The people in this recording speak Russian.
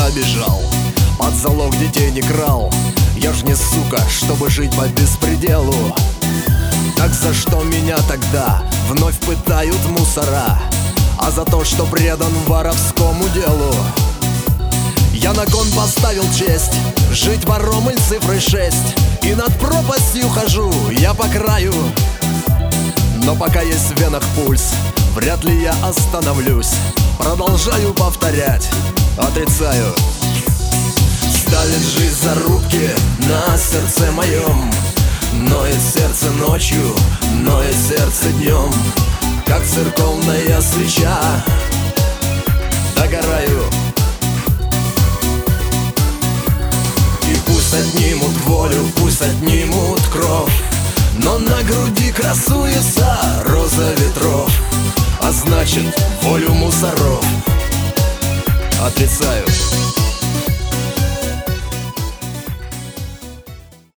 обижал, под залог детей не крал. Я ж не сука, чтобы жить по беспределу. Так за что меня тогда вновь пытают мусора? А за то, что предан воровскому делу. Я на кон поставил честь жить вором или цифрой 6, и над пропастью хожу я по краю. Но пока есть в венах пульс, вряд ли я остановлюсь. Продолжаю повторять, отрицаю. Ставит жизнь зарубки на сердце моем. Ноет сердце ночью, ноет сердце днем. Как церковная свеча догораю. И пусть отнимут волю, пусть отнимут кровь, но на груди красуется роза ветров, а значит волю мусоров отрицаю.